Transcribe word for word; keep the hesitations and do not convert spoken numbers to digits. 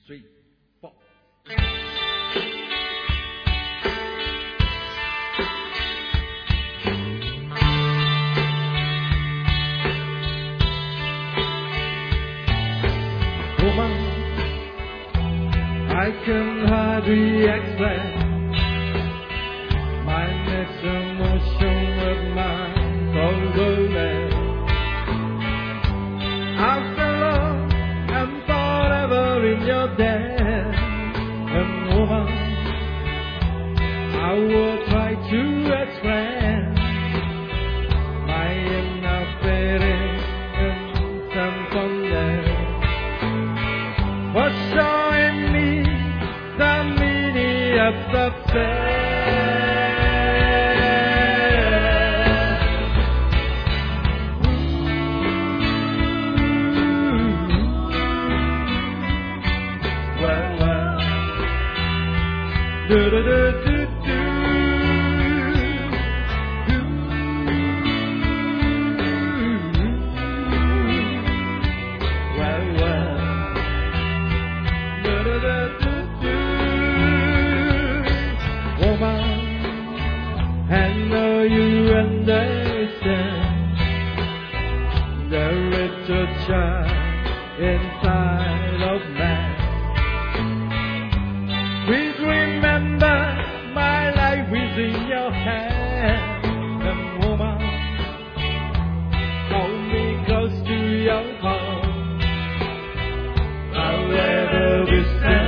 three, four. Woman, I can hardly explain my next emotion with my soul. After long and forever in your death, and woman, I will try to explain my inner feelings in some someday. For showing me the meaning of success. Well, well, do do do do do. Well, well. Woman, I know you understand the literature inside of man. Please remember my life is in your hand. And woman, hold me close to your heart. I'll ever be safe.